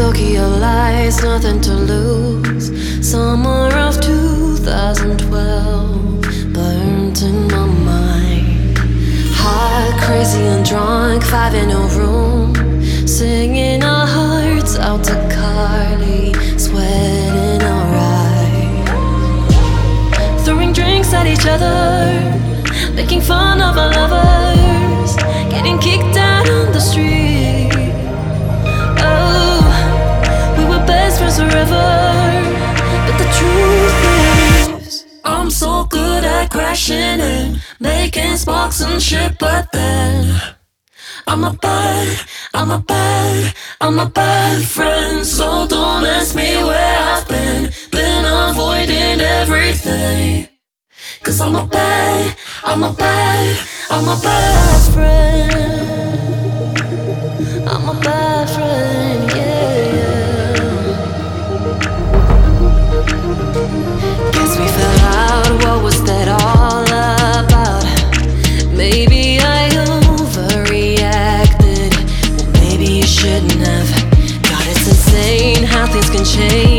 Tokyo lights, nothing to lose. Summer of 2012 burnt in my mind. Hot, crazy and drunk, 5 in a room, singing our hearts out to Carly, sweating alright, throwing drinks at each other, making fun of our lovers, getting kicked out on the street. Oh, we were best friends forever, but the truth is, I'm so good at crashing and making sparks and shit, but then I'm a bad friend. So don't ask me where I've been avoiding everything. 'Cause I'm a bad friend. I'm a bad friend, yeah. Guess we fell out, what was that all about? Maybe I overreacted, well maybe you shouldn't have. God, it's insane how things can change.